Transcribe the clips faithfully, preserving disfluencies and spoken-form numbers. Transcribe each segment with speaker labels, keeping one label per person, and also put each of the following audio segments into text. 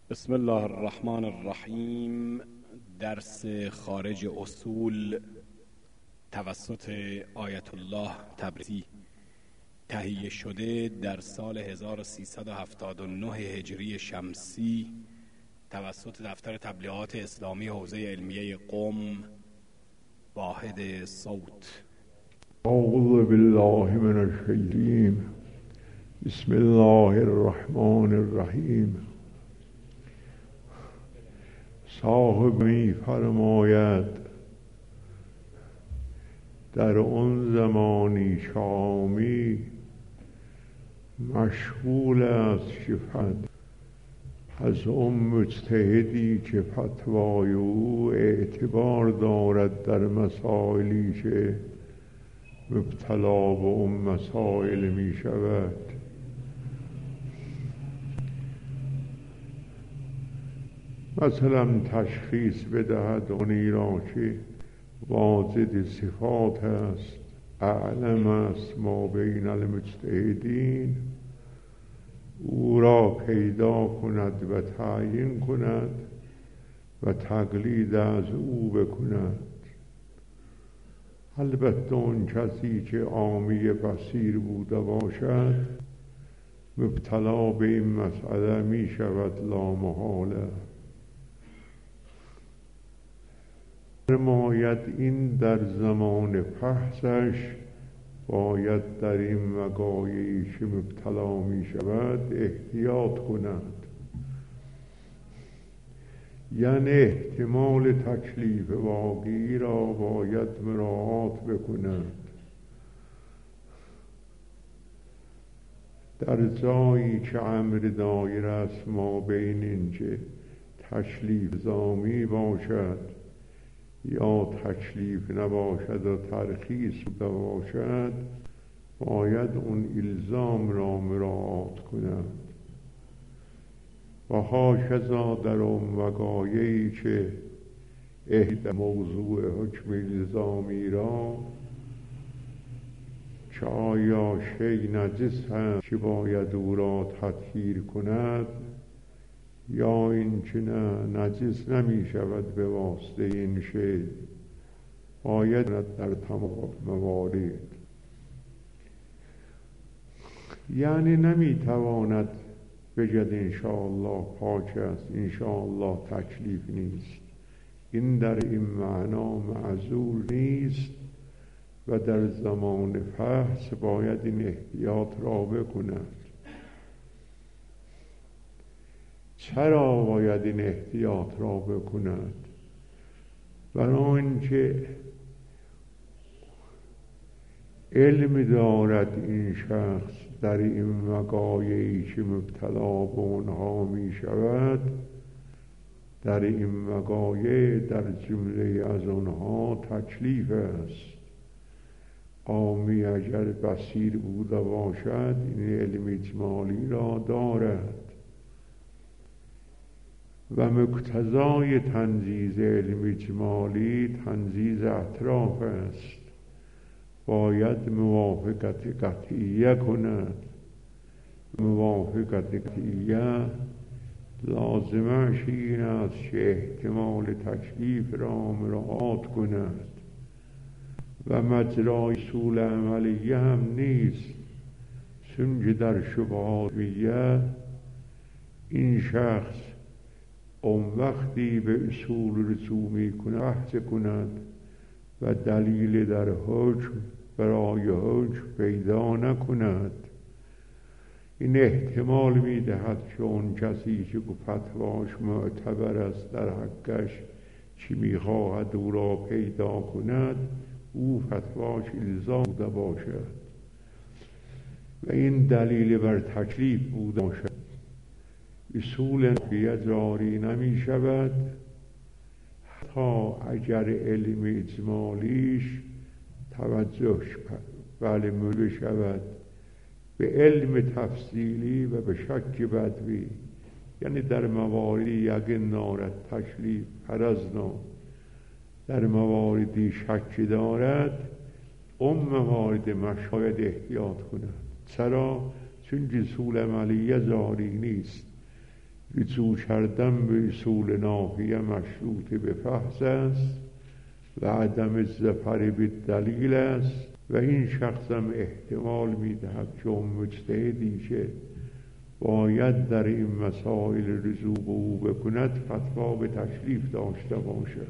Speaker 1: بسم الله الرحمن الرحیم. درس خارج اصول توسط آیت الله تبریزی تهیه شده در سال هزار و سیصد و هفتاد و نه هجری شمسی توسط دفتر تبلیغات اسلامی حوزه علمیه قم. واحد صوت.
Speaker 2: اعوذ بالله من الشیطان. بسم الله الرحمن الرحیم. صاحب می فرماید در آن زمانی شامی مشغول است شفت از اون مجتهدی که فتوای او اعتبار دارد در مسائلی که مبتلا به اون مسائل می شود. مثلا تشخیص بدهد اونی را که واجد صفات است، اعلم است ما بین المجتهدین، او را پیدا کند و تعیین کند و تقلید از او بکند. البته اون کسی که عامی بصیر بوده باشد مبتلا به این مسئله می شود لامحاله. فرماید این در زمان فحصش باید در این وقایعی که مبتلا می شود احتیاط کند، یعنی احتمال تکلیف واقعی را باید مراعات بکند. در جایی که امر دایر است ما بین اینکه تکلیف الزامی باشد یا تکلیف نباشد و ترخیص باشد باید اون الزام را مراعات کند. و هاکذا در اون وقایعی که احد موضوع حکم الزامی را که آیا شی نجس هست که باید او را تطهیر کند یا این که نه نجس نمی شود به واسطه این شی، باید در تمام موارد، یعنی نمی تواند بگد انشاءالله پاک است، انشاءالله تکلیف نیست. این در این معنا معذور نیست و در زمان فحص باید این احتیاط را بکند. چرا باید این احتیاط را بکند؟ برای اینکه علم دارد این شخص در این وقایعی که مبتلا به آنها می شود، در این وقایع در جمله از آنها تکلیف است. عامی اگر بصیر بوده باشد این علم اجمالی را دارد و مقتضای تنجیز علم اجمالی تنجیز اطراف است. باید موافقت قطعیه کند. موافقت قطعیه لازمش این است که احتمال تکلیف را مراعات کند و مجرای اصول عملیه هم نیست، چون در شبهات میگه این شخص اون وقتی به اصول رجوع می کند بحث کند و دلیل در حکم برای حکم پیدا نکند. این احتمال می دهد که اون کسی که فتواش معتبر است در حقش چی می خواهد او را پیدا کند او فتواش الزام بوده باشد و این دلیل بر تکلیف بوده باشد. اصول فقهی جاری نمی شود تا اگر علم اجمالیش توجهش بله مل شود به علم تفصیلی و به شک بدوی، یعنی در مواردی یقین دارد تکلیف فرضنا، در مواردی شک دارد اون موارد مشاید احتیاط کند. چرا؟ چون اصول عملیه جاری نیست. رجوع کردن به اصول ناحیه مشروط به فحص است و عدم ظفر به دلیل است و این شخصم احتمال میدهد که اون مجتهدی که باید در این مسائل رجوع به او بکند فتوا به تکلیف داشته باشد.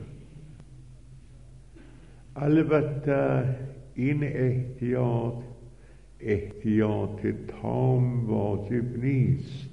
Speaker 2: البته این احتیاط احتیاط تام واجب نیست.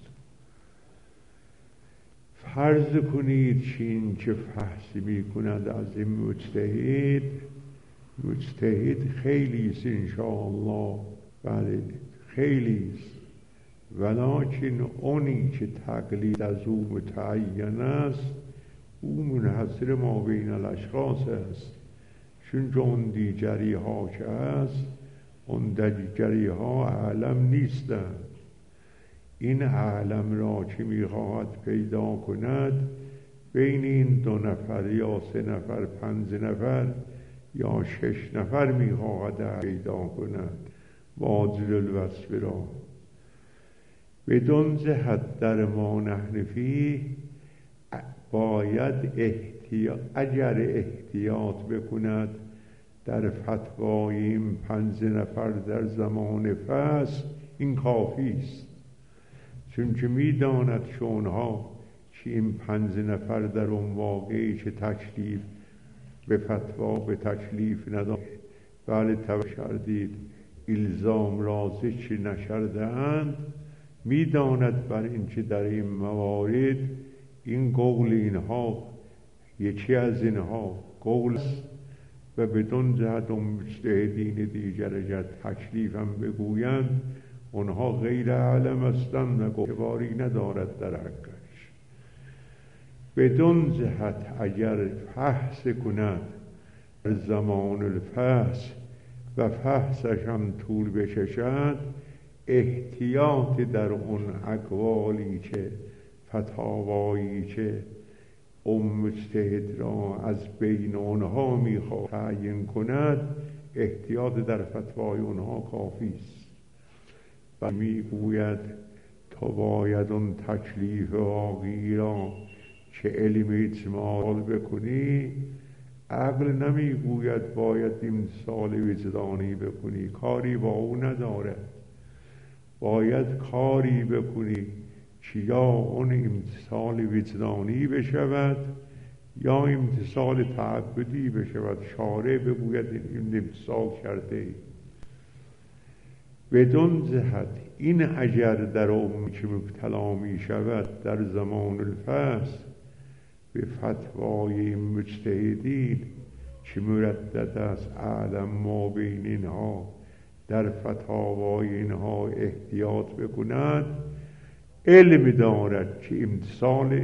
Speaker 2: فرض کنید چین که فحص می کند از این مجتهد مجتهد خیلی است انشاءالله، بله خیلی است، ولکن اونی که تقلید از او متعین است او منحصر ما بین الاشخاص است، چون اون دیگری ها که است اون دیگری ها اعلم نیستند. این اعلم را که میخواهد پیدا کند بین این دو نفر یا سه نفر پنج نفر یا شش نفر میخواهد پیدا کند واجل الوصف را. بدون جهت در ما نحن فیه باید احتیاط اگر احتیاط بکند در فتوای این پنج نفر در زمان فصل این کافی است، چون که میداند که اونها که این پنج نفر در اون واقعی که تکلیف به فتوا به تکلیف نداد بله توجه کردید الزام را ذکر نکرده اند، میداند بر این که در این موارد این قول اینها یکی از اینها قول است و بدون جهت اون مجتهدین دیگر اگر تکلیف هم بگویند اونها غیر علم هستند و اعتباری ندارد در حقش. بدون جهت اگر فحص کند در زمان الفحص و فحصش هم طول بکشد احتیاط در اون اقوالی که فتاوایی که اون مجتهد را از بین اونها میخواد تعیین کند احتیاط در فتوای اونها کافی است. و میگوید تو باید اون تکلیف واقعی را که علم اجمال بکنی، عقل نمیگوید باید امتثال وجدانی بکنی، کاری با او نداره، باید کاری بکنی که یا اون امتثال وجدانی بشود یا امتثال تعبدی بشود، شارع بگوید این امتثال کرده. بدون جهت این اگر در اون که مبتلا می شود در زمان الفصل به فتوای مجتهدین که مردد است اعلم ما بین اینها در فتاوای اینها احتیاط بکند، علم دارد که امتثال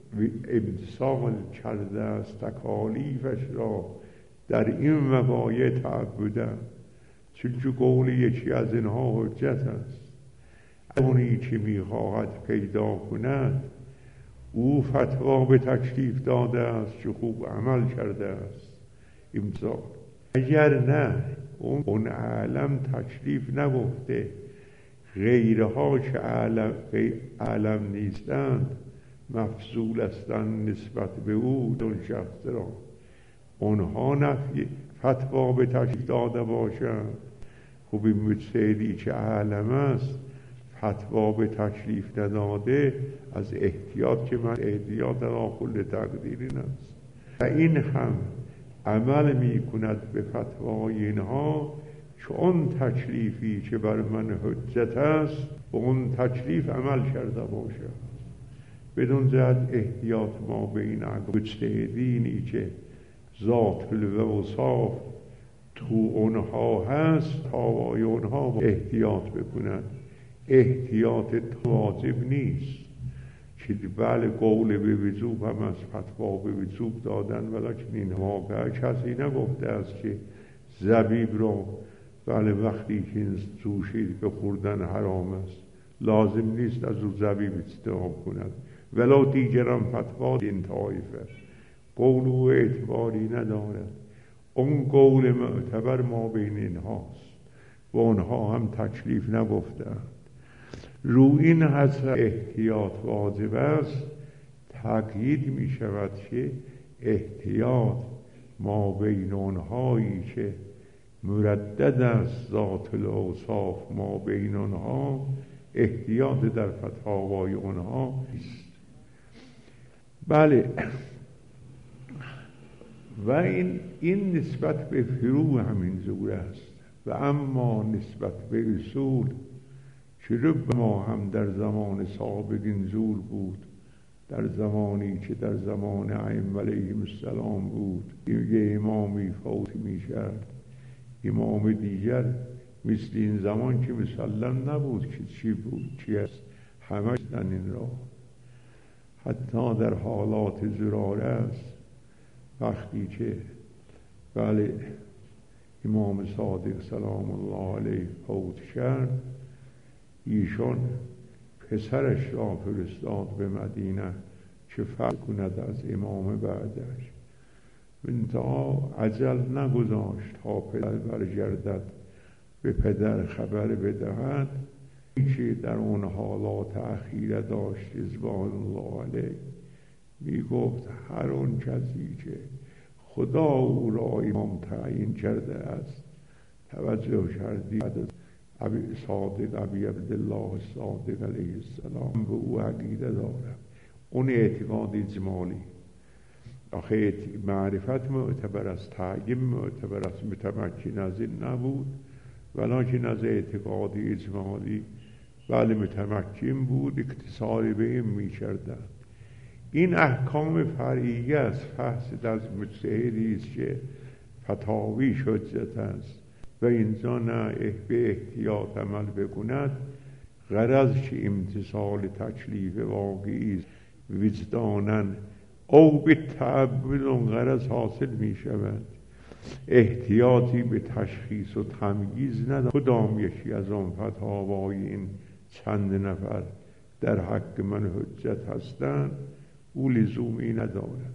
Speaker 2: امتثال کرده است تکالیفش را در این وقایع تعبده، چون که قول یکی از اینها حجت است. اونی که میخواهد پیدا کند او فتوا به تکلیف داده است که خوب عمل کرده است امتثال، اگر نه اون, اون عالم تکلیف نگفته، غیرها که عالم, عالم نیستند مفضول هستند نسبت به او دون شخص را، اونها نفی فتوا به تکلیف داده باشند. خوب این مجتهدی که عالم است فتوا به تکلیف نداده از احتیاط که من احتیاط را کل تقدیرین است و این هم عمل می کند به فتوای اینها که اون تکلیفی که بر من حجت است به اون تکلیف عمل کرده باشد. بدون جهت احتیاط ما به این مجتهدینی که ذات الوصاف تو اونها هست تاوای اونها احتیاط بکند. احتیاط واجب نیست که بله قول به وجوب هم از فتوا به وجوب دادن، ولیکن این واقعه کسی نگفته است که زبیب رو بله وقتی که جوشی بخوردن حرام است لازم نیست از او زبیب اجتناب کند، ولو دیگران فتوا این طایفه قول او اعتباری ندارد. اون قول معتبر ما بین اینهاست و اونها هم تکلیف نگفتند. رو این حد احتیاط واجب است، تأکید می شود که احتیاط ما بین آنهایی که مردد است ذات الاوصاف ما بین آنها، احتیاط در فتاوای آنها است. بله، و این این نسبت به فرو همین زور است. و اما نسبت به اصول که رب ما هم در زمان سابق این زور بود، در زمانی که در زمان ائمه علیهم السلام بود، یه امامی فوت می کرد، امام دیگر مثل این زمان که مسلم نبود که چی بود چی است، همه در این راه. حتی در حالات ضراره است، وقتی که بله امام صادق سلام الله علیه فوت کرد، ایشان پسرش را فرستاد به مدینه که فرق کند از امام بعدش. منتها عجل نگذاشت تا پدر برگردد به پدر خبر بدهد که در اون حالات اخیره داشت رضوان الله علیه. می گفت هر اون کسی که خدا او را امام تعیین کرده است، توجه کردی بعد از ابی صادق ابی عبدالله صادق علیه السلام به او عقیده دارم. اون اعتقاد اجمالی، آخه معرفت معتبر است، تعیین معتبر است، متمکن از این نبود، ولیکن از اعتقاد اجمالی بله متمکن بود، اکتسار به این می کردن. این احکام فرعیه است، فحص از مجتهدی است که فتاوی حجت است و اینجا نه به احتیاط عمل بکند، غرض که امتثال تکلیف واقعی است وجداناً او به تعبد اون غرض حاصل می شود. احتیاطی به تشخیص و تمییز ندارد. کدام یکی از آن فتاوای این چند نفر در حق من حجت هستند، او لزومی ندارد.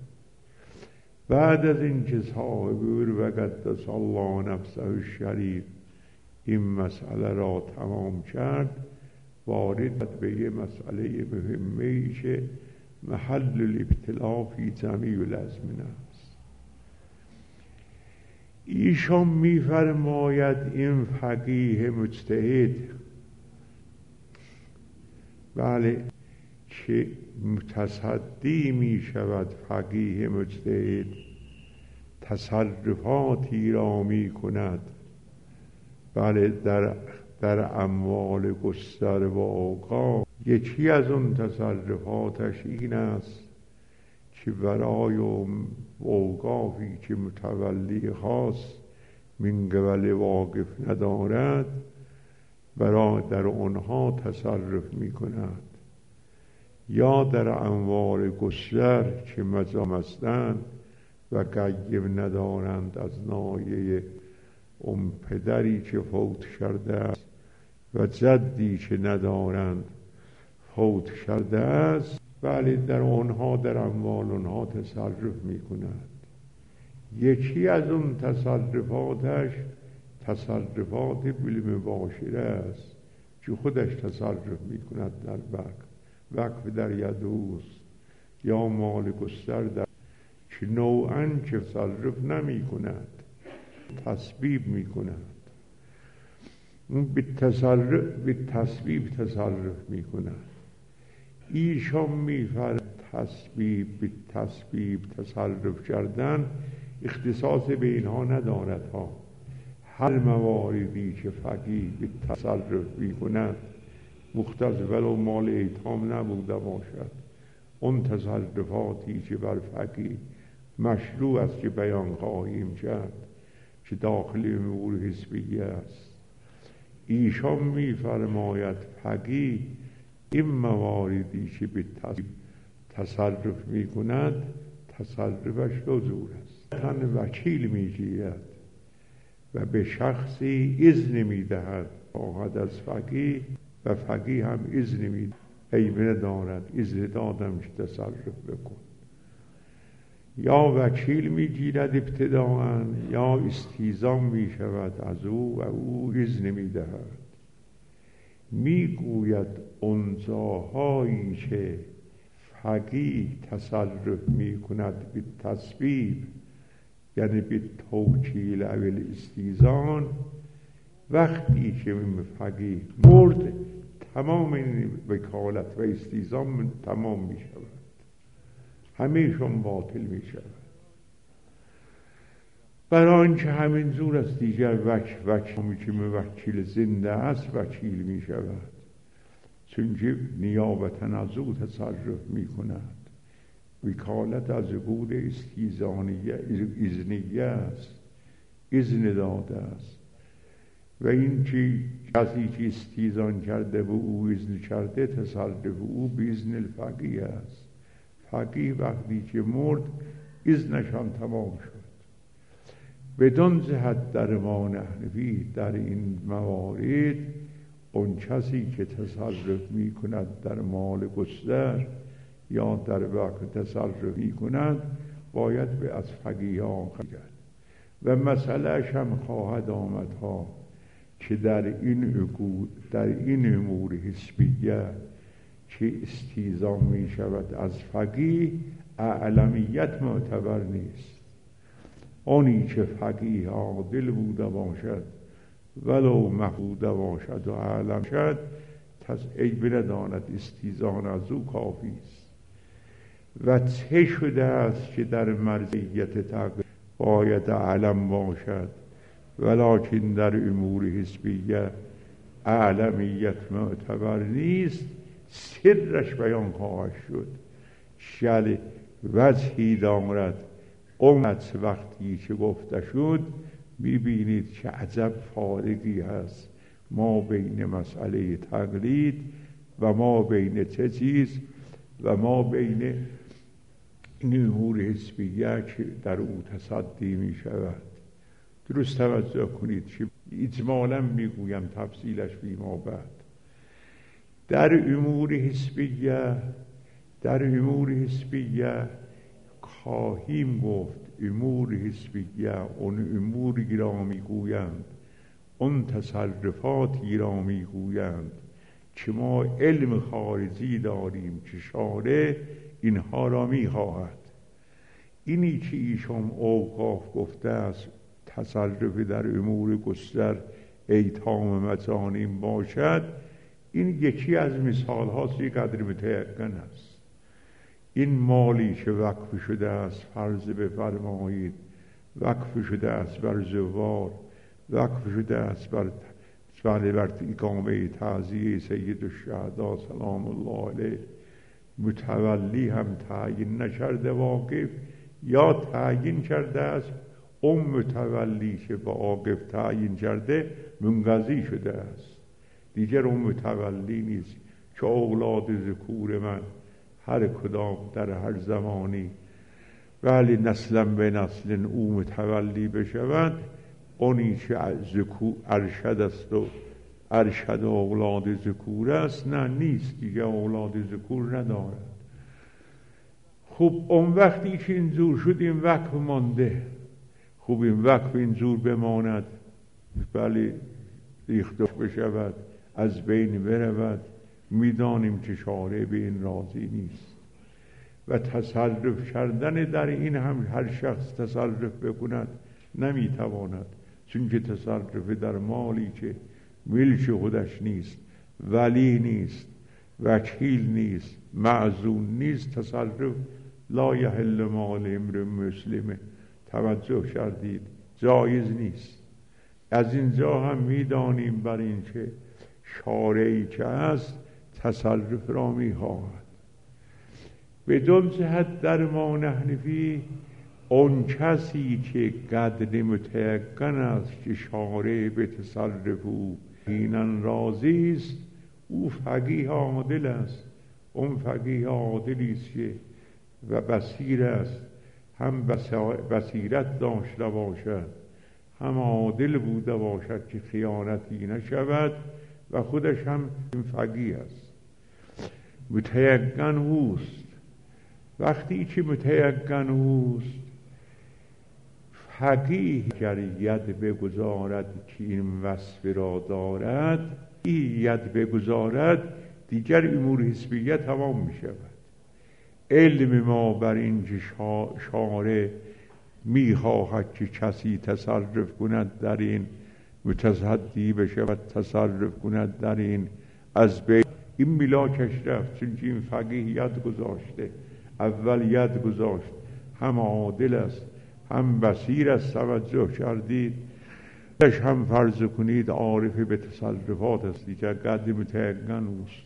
Speaker 2: بعد از این که صاحب و قدس الله نفسه الشریف این مسئله را تمام کرد، وارد به یه مسئله مهمه‌ای که محل الابتلاء فی جمیع الازمنه است. ایشان می‌فرماید این فقیه مجتهد بله که متصدی می شود، فقیه مجتهد تصرفاتی را می کند بله در, در اموال گستر و اوقاف. یکی از اون تصرفاتش این است که برای اوقافی که متولی خاص من قبل واقف ندارد، برای در آنها تصرف می کند، یا در اموال گستر که مجام هستند و قیم ندارند از ناحیه اون پدری که فوت کرده است و جدی که ندارند فوت کرده است، بله در آنها در اموال آنها تصرف می کند. یکی از اون تصرفاتش تصرفات بالمباشره است که خودش تصرف می کند در وقت وقف در ید اوست، یا مال گستر در که نوعاً که تصرف نمی کند، تسبیب می کند. اون به تصرف به تسبیب تصرف می کند. ایشان می فرد تسبیب به تسبیب تصرف کردن اختصاص به اینها ندارد ها. هر مواردی که فقیه به تصرف می کند مختص ولو مال ایتام نبوده باشد، اون تصرفاتی که بر فقیه مشروع است که بیان خواهیم کرد که داخل امور حسبیه است. ایشان می فرماید فقیه این مواردی که به تصرف می کند تصرفش دو جور است. تن وکیل می گیرد و به شخصی اذن می دهد خواهد از فقیه و فقیه هم اذن می ایمه دارد، اذن دادم که تصرف بکن. یا وکیل می گیرد ابتداءً، یا استیضاح می شود از او و او اذن می دهد. میگوید انزاهایی که فقیه تصرف میکند به تسبیب، یعنی به توکیل او الاستیزان، وقتی که فقیه مرد تمام این وکالت و استیزان تمام می شود، همیشون باطل می شود. برای آنچه همین زور است دیگر وک وک همی که موکیل زنده است وکیل می شود، چونکه نیابتا از او تصرف می کند. وکالت از بود استیزانیه اذنیه است، اذن داده است، و این که کسی که استیزان کرده و او اذن کرده تصرف او باذن الفقیه است. فقیه وقتی که مرد اذنش هم تمام شد. بدان جهت در ما نحنفی در این موارد اون کسی که تصرف می کند در مال گستر یا در وقت تصرف می کند باید به از فقیهان خواهد و مسئلهش هم خواهد آمد ها که در این عقود در این امور حسبیه که استیزان می شود از فقیه اعلمیت معتبر نیست. آنی که فقیه عادل بوده باشد ولو مخوده باشد و اعلم شد ای بنداند استیزان از او کافی است. و چه شده است که در مرضیت تقدیر باید علم باشد ولکن در امور حسبیه اعلمیت معتبر نیست، سرش بیان خواهد شد. شل وجهی دارد قومت وقتی که گفته شد ببینید که عجب فارقی هست ما بین مسئله تقلید و ما بین چه چیز و ما بین این امور حسبیه که در او تصدی می شود. درست توجه کنید که اجمالا میگویم تفصیلش بیما بعد. در امور حسبیه در امور حسبیه خواهیم گفت امور حسبیه اون اموری را میگویند، اون تصرفاتی را میگویند که ما علم خارجی داریم که شارع اینها را میخواهد. اینی که ایشان اوقاف گفته است تصرف در امور گستر ایتام مجانین باشد، این یکی از مثال هاست، یک قدر متیقن است. این مالی که وقف شده است فرض بفرمایید وقف شده است بر زوار، وقف شده است بر بر بر اقامه تعزیه سید الشهدا سلام الله علیه، متولی هم تعیین نکرده واقف یا تعیین کرده است اون متولی که با واقف تعیین کرده منقضی شده است، دیگر اون متولی نیست که اولاد ذکور من هر کدام در هر زمانی ولی نسلا به نسل او متولی بشوند. اونی که ارشد است و ارشد اولاد ذکور است نه نیست، دیگه اولاد ذکور ندارد. خوب اون وقتی که اینجور شد این وقف مانده، خوب این وقف اینجور بماند ولی ریخته بشود از بین برود، میدانیم که شارع به این راضی نیست. و تصرف کردن در این هم هر شخص تصرف بکند نمیتواند، چون که تصرف در مالی که ملک خودش نیست، ولی نیست، وکیل نیست، معزون نیست، تصرف لا یحل مال امرئ مسلم، توجه کردید، جایز نیست. از اینجا هم میدانیم بر این که شارعی که هست تصرف را میخواهد. بدون جهت در ما نحنفی اون کسی که قدر متیقن است که شارع به تصرف او اینن راضی است، او فقیه عادل است. اون فقیه عادلی است که و بصیر است، هم بصیرت داشته باشد هم عادل بوده باشد که خیانتی نشود و خودش هم این فقیه است. متیقن اوست. وقتی که متیقن اوست فقیه گر ید بگذارد که این وصف را دارد، این ید بگذارد دیگر امور حسبیه تمام می شود. علم ما بر این شارع می خواهد که کسی تصرف کند در این، متصدی بشود تصرف کند در این، از بین این ملاکش رفت. چون این فقیه ید گذاشته، اول ید گذاشت، هم عادل است هم بصیر است، توجه کردید؟ هم فرض کنید عارف به تصرفات است، دیگر قد متیقن اوست.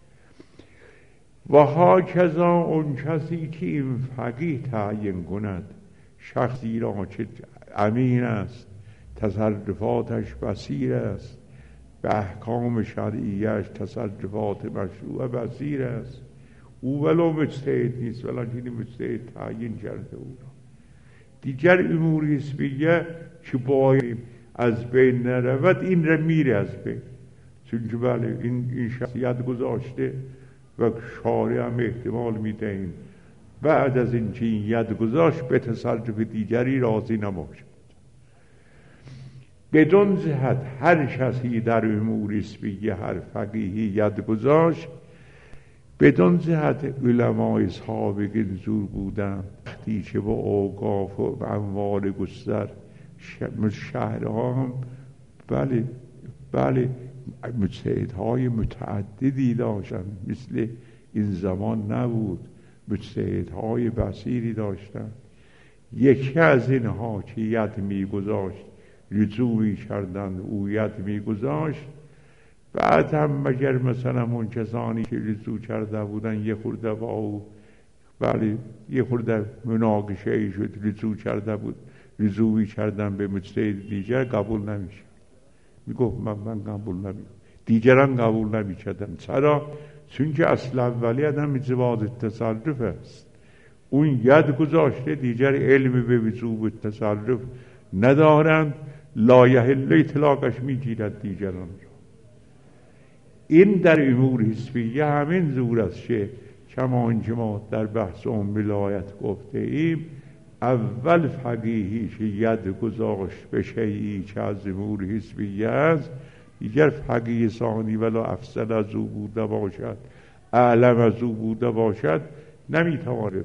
Speaker 2: و هاکذا اون کسی که این فقیه تعیین کند، شخصی را که امین است، تصرفاتش بصیر است، به احکام شرعیش تصرفات مشروع بصیر است، او ولو مجتهد نیست ولیکن مجتهد تعیین کرده او را. دیگر امور حسبیه که باید از بین نرود، این را میره از بین. چون که بله این, این شخصیت گذاشته و شارع هم احتمال میدهیم بعد از این که این ید گذاشت به تصرف دیگری راضی نباشد. بدون جهت هر کسی در امور حسبیه، هر فقیهی ید گذاشت، بدون جهت علمای سابق زور بودن، وقتی که با اوقاف و اموال گستر شهرها هم بله بله مجتهدهای متعددی داشتن، مثل این زمان نبود، مجتهدهای بصیری داشتن. یکی از اینها که ید می گذاشت رجوعی کردند، او ید می گذاشت، بعد هم مگر مثلا اون کسانی که رجوع کرده بودن یه خورده با او بله یه خورده مناقشه ای شد، رجوع کرده بود، رجوعی کردن به مجتهد دیگر، قبول نمیشه. میگفت من, من قبول نمیشه، دیگران قبول نمیکردن. چرا؟ چون که اصل اولی آدم جواز تصرف است. اون ید گذاشته، دیگر علم به وجوب تصرف ندارند، لا یحل اطلاقش میگیرد دیگران را. این در امور حسبیه همین زور است که کما اینکه ما در بحث ام ولایت گفته ایم، اول فقیهی که ید گذاشت به شیئی که از امور حسبیه است، دیگر فقیه ثانی ولا افضل از او بوده باشد، اعلم از او بوده باشد، نمیتواند.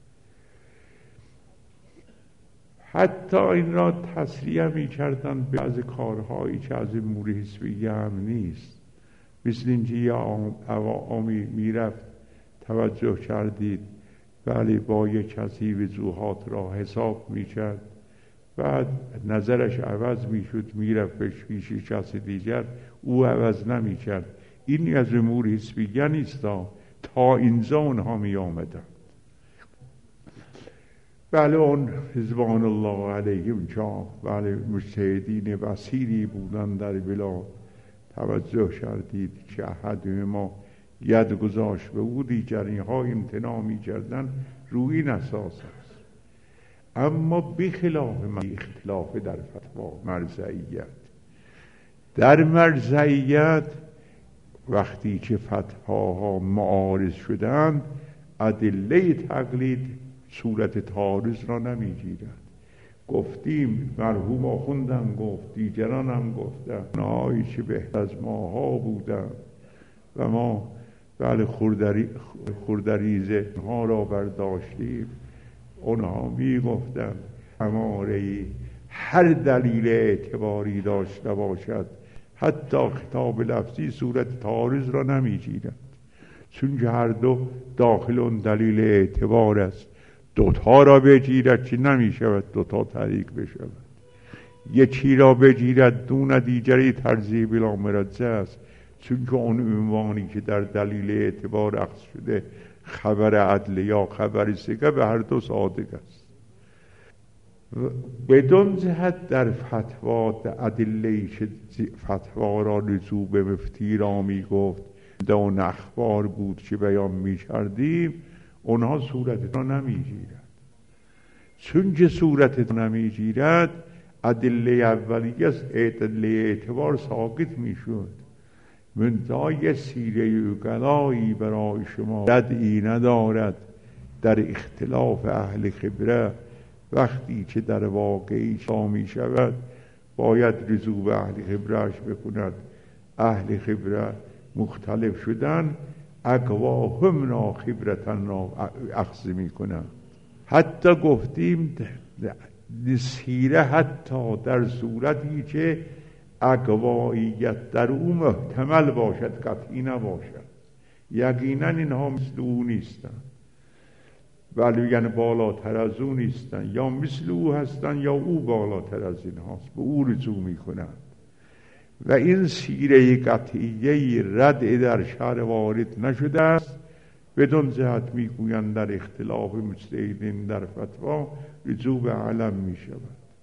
Speaker 2: حتی این را تصریح می کردن به بعض کارهایی که از امور حسبیه هم نیست، مثل اینکه یه عوامی میرفت، توجه کردید بله با یک کسی وجوهات را حساب میکرد، بعد نظرش عوض میشد، میرفت پیش کسی دیگر، او عوض نمیکرد. این از امور حسبیه نیست. تا اینجا اونها می آمدن. بله اون رضوان الله علیهم چا بله مجتهدین بصیری بودن در بلاد. توجه کردید که احد ما ید گذاشت به او، دیگری ها امتناع می کردن، روی این اساس است. اما بخلاف اختلاف در فتوا مرجعیت، در مرجعیت وقتی که فتواها معارض شدند، ادله تقلید صورت تعارض را نمی گیرد. گفتیم مرحوم آخوندم گفت، دیگران هم گفتن، اونهایی که بهتر از ماها بودن و ما بله خوردریزه ها را برداشتیم، اونها می گفتن اماره هر دلیل اعتباری داشته باشد، حتی خطاب لفظی صورت تعارض را نمی گیرد، چون که هر دو داخل اون دلیل اعتبار است. دوتا را بگیرد که نمی شود دوتا طریق بشود، یکی را بگیرد دون دیگری ترجیح بلا مرجع است، چون که اون عنوانی که در دلیل اعتبار اخذ شده خبر عدل یا خبر ثقه به هر دو صادق است. بدون جهت در فتوا ادله که فتوا را رجوع به مفتی را می گفت، اون اخبار بود که بیان می کردیم، اونها صورت را نمی گیرد. چون که صورت نمی گیرد، ادله اولیه از ادله اعتبار ساقط می شد. منتهای سیره اقلایی برای شما ردعی ندارد در اختلاف اهل خبره وقتی که در واقعی شا می شود باید رجوع به اهل خبرهش بکند. اهل خبره مختلف شدن، اقواهم نا خبرتن را اخذ می کنند. حتی گفتیم سیره حتی در صورتی که اقواییت در او محتمل باشد، قطعی نباشد. یقینا اینها مثل او نیستند، ولی یعنی بالاتر از او نیستند، یا مثل او هستند یا او بالاتر از این هاست، به او رجوع می کنند. و این سیره قطعیه رد در شرع وارد نشده است. بدون جهت می گویند در اختلاف مجتهدین در فتوا رجوع به علم می شود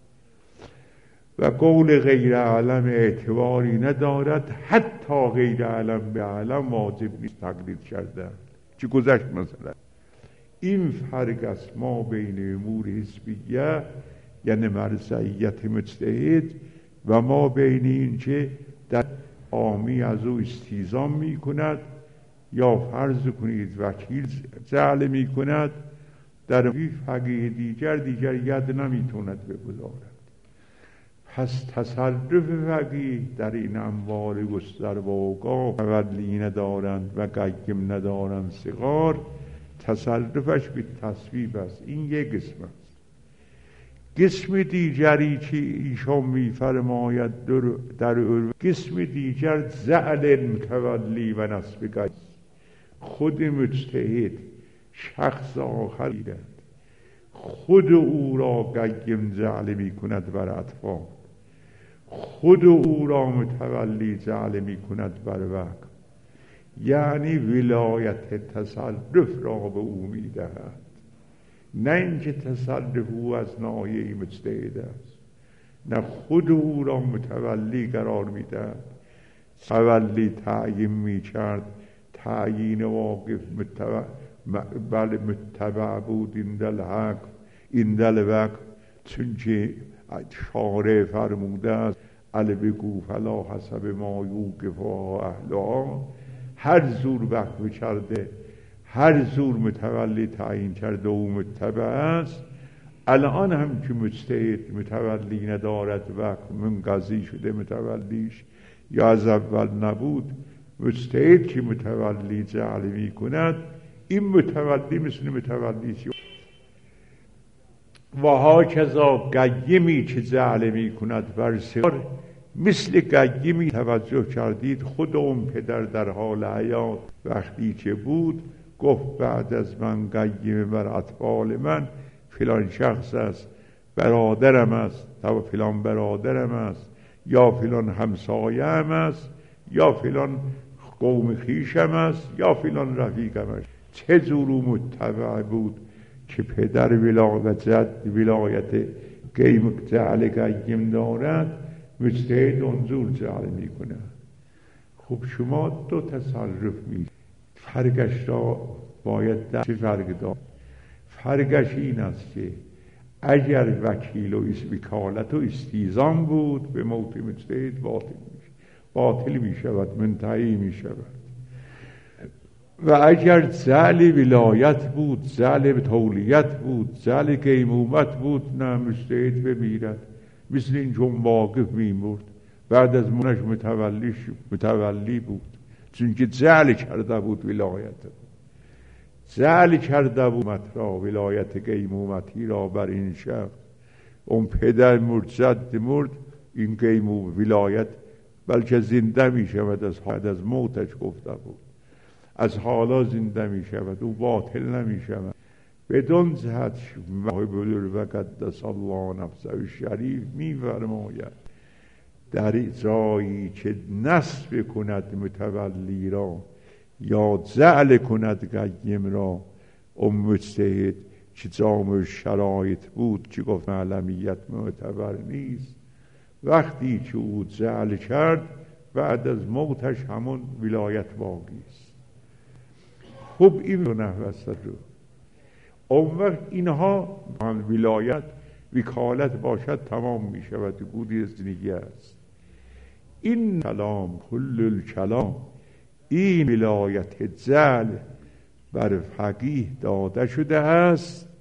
Speaker 2: و قول غیر علم اعتباری ندارد. حتی غیر علم به علم واجب نیست تقلید کردن. چی گذشت مثلا این فرق است ما بین امور حزبیه یعنی مرجعیت مجتهد و ما بین این که در عامی از او استیزام می کند یا فرض کنید وکیل جعل می کند، در فقیه دیگر دیگر ید نمی تواند بگذارد. پس تصرف فقیه در این اموال گستر و اوقاف تولی ندارند و قیم ندارند صغار، تصرفش به تصویب است. این یک قسم است. قسم دیگری که ایشان می‌فرماید در قسم دیگر زعل متولی و نسب قیم. خود مجتهد شخص آخر خود او را قیم جعل می کند بر اطفال، خود او را متولی جعل می کند بر وقت، یعنی ولایت تصرف را به او می دهد، نه اینکه تصرف او از ناحیه مجتهد است، نه خود او را متولی قرار می دهد. تولی تعیین می کرد، تعیین واقف متبع بله متبع بود این دل حق این دل وقت، چون که شارع فرموده است علی بگو فلا حسب ما یوقفها اهلها، هر زور وقف کرده هر زور متولی تعیین کرده و متبع است. الان هم که مجتهد متولی ندارد وقف منقضی شده متولیش یا از اول نبود، مجتهد که متولی جعل می کند این متولی مثل متولی شد. و ها کذا قیمی که جعل می کند بر صغار مثل قیمی توجه کردید خود اون پدر در حال حیات وقتی که بود گفت بعد از من قیم بر اطفال من فلان شخص است، برادرم است تا فلان برادرم است یا فلان همسایه هم است یا فلان قوم خیشم است یا فلان رفیقم است. چه جور متبع بود که پدر ولایت جد ولایت قیم جعل قیم دارد، مجتهد اونجور جعل می کنه. خب شما دو تصرف می فرقش را باید در چه فرق دار؟ فرقش این است که اگر وکیل و وکالت و استیزام بود به موت مجتهد باطل می باطل می شود، منتهی می شود. و اگر جعل ولایت بود، جعل تولیت بود، جعل قیمومت بود، نه مجتهد بمیرد مثل این چون واقف میمرد بعد از منش متولی متولی بود، چون که جعل کرده بود ولایت جعل کرده بود مطرا ولایت قیمومتی را بر این شخص. اون پدر مرد جد مرد، این قیموم ولایت بلکه زنده می شود از حد از موتش گفته بود، از حالا زنده می شود، او باطل نمی شود. بدون جهت محبول و قدس الله نفسه شریف می فرماید در جایی که نسب کند متولی را یا جعل کند قیم را اون مجتهد که جامع شرایط بود که گفت علمیت معتبر نیست، وقتی که او جعل کرد بعد از موتش همون ولایت باقی است. خب این رو نحوست رو اون وقت اینها ولایت وکالت باشد تمام می شود، بودی از دیگه است. این کلام کل الکلام این ولایت جعل بر فقیه داده شده است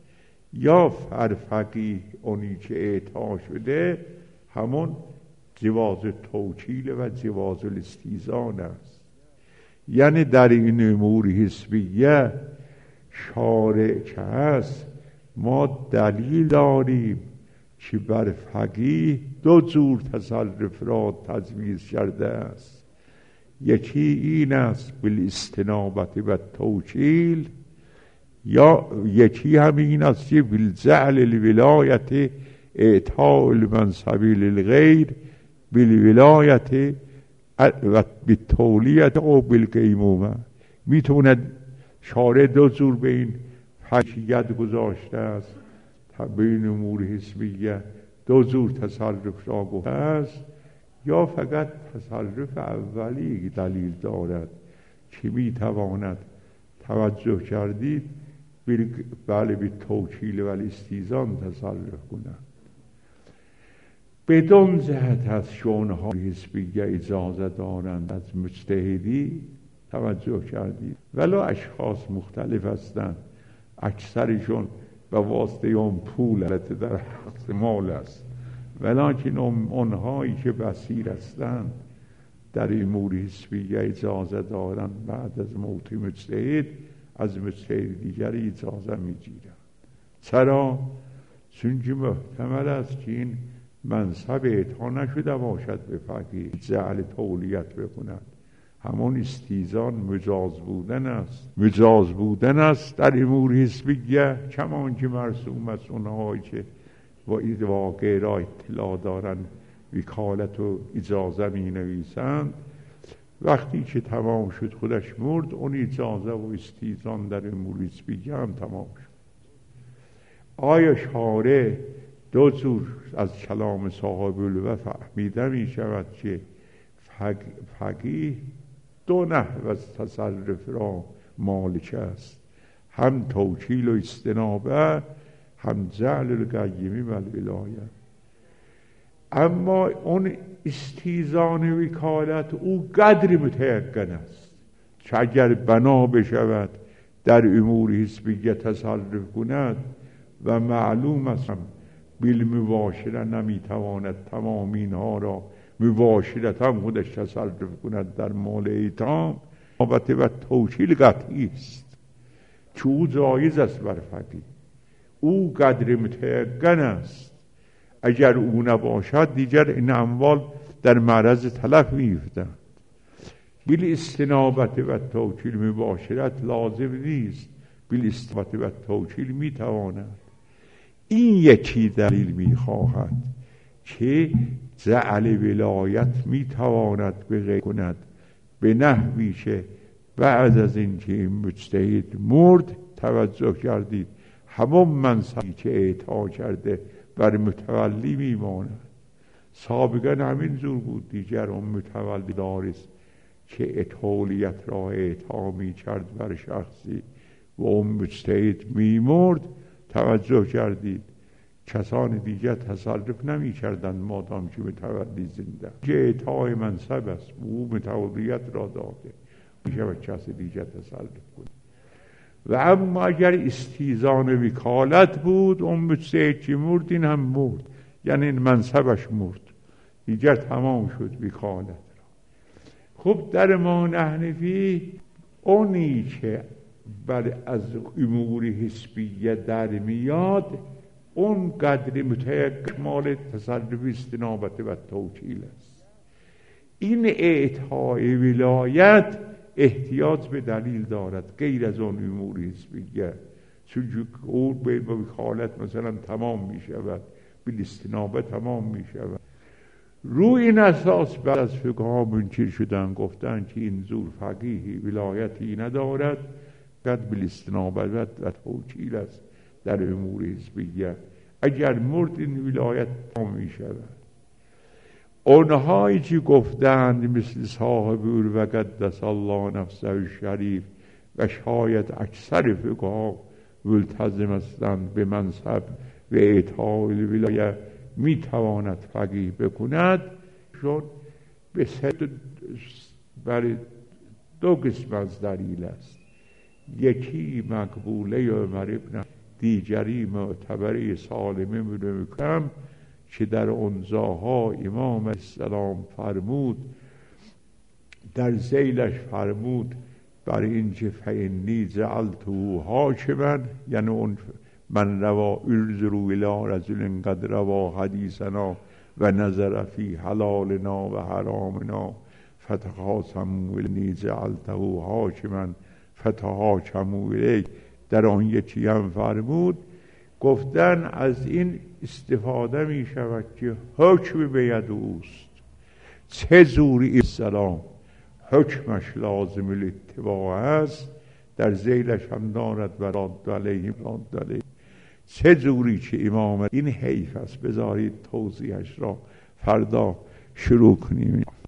Speaker 2: یا فرفقیه اونی که اعطا شده همون جواز توکیل و جواز الاستیزان است. یعنی در این امور حسبیه شارع که هست ما دلیل داریم که بر فقیه دو جور تصرف را تجویز کرده است. یکی این است بالاستنابت و توکیل، یا یکی همین است که بالجعل الولایت اعطاء المنصب للغیر بالولایت و بالتولیت و بالقیمومه. میتوند شارع دو جور به این حقیقت گذاشته است، بین امور حسبیه دو جور تصرف را گفته است، یا فقط تصرف اولی دلیل دارد که میتواند توجه کردید بله به توکیل و الاستیزان تصرف کند. بدون جهت از شؤون‌های حزبیه اجازه دارند از مجتهدی، توجه کردید، ولو اشخاص مختلف هستند، اکثرشون به واسطه اون پول البته در حق مال است، ولیکن اونهایی که بصیر هستند در امور حزبیه اجازه دارند بعد از موت مجتهد از مجتهد دیگری اجازه میگیرند. چرا؟ چون که محتمل است که این منصب اعطا نشده باشد به فقیه جعل تولیت بکند. همون استیزان مجاز بودن است، مجاز بودن است در امور حزبیه، کمان که مرسوم است اونهایی که و واقع را اطلاع دارند وکالت و اجازه می نویسند. وقتی که تمام شد خودش مرد، اون اجازه و استیزان در امور حزبیه هم تمام شد. آیا شارع دو جور از کلام صاحب الوفا فهمیده می شود که فقیه دو نحو از تصرف را مالک است، هم توکیل و استنابه، هم جعل القیمی و الولایت. اما اون استیزان وکالت او قدر متیقن است که اگر بنا بشود در امور حزبیه تصرف کند و معلوم است بالمباشره نمیتواند تمام اینها را مباشرت هم خودش تصرف کند در مال ایتام، البته و توکیل قطعی است که او جایز است بر فقیه، او قدر متیقن است. اگر او نباشد دیگر این اموال در معرض تلف میفتند. بل استنابت و توکیل مباشرت لازم نیست، بل استنابت و توکیل میتواند. این یکی دلیل میخواهد که جعل ولایت میتواند به غیر کند به نحوی که بعد از اینکه این مجتهد مرد، توجه کردید، همون منصبی که اعطا کرده بر متولی میماند. سابقا همین جور بود، دیگر اون متولی دارست که تولیت را اعطا میکرد بر شخصی و اون مجتهد میمرد. توجه کردید کسان دیگر تصرف نمی کردن مادام که متولی زنده، که اعطای منصب است، او متولیت را داده، میشه و کسی دیگر تصرف کنه. و اما اگر استیزان وکالت بود، اون مجتهد که مرد این هم مرد، یعنی این منصبش مرد، دیگر تمام شد وکالت را. خب در ما حنفی اونی که بر از امور حزبیه در میاد اون قدر متیقن مال تصرف استنابت و توکیل است. این اعطای ولایت احتیاج به دلیل دارد غیر از اون امور حزبیه، چون او به وکالت مثلا تمام می شود، به استنابه تمام می شود. روی این اساس بعد از فقها منکر شدن، گفتن که این زور فقیهی ولایتی ندارد، قد به استنابه و توکیل است در امور حزبیه. اگر مرد این ولایت تمام می شود. اونهایی که گفتند مثل صاحب و قدس الله نفسه شریف و شاید اکثر فقها ملتزم هستند به منصب و اعطای الولایه می تواند فقیه بکند، چون به برای دو قسم از دلیل است. یکی مقبوله عمر ابن دیگری معتبری سالمه میکنم که در اونزاها امام السلام فرمود، در ذیلش فرمود بر این که فإنی جعلته حاکما، یعنی اون من روا انظروا الی رجل قد روا حدیثنا و نظر فی حلالنا و حرامنا فتخاصموا انی جعلته حاکما فتحاکموا الیه. در آن یکی هم فرمود گفتن از این استفاده می شود که حکم به ید اوست، چه زوری السلام حکمش لازم الاتباع است، در ذیلش هم دارد و رد علیهم رد علیهم. چه جوری که امام این حیف است، بذارید توضیحش را فردا شروع کنیم.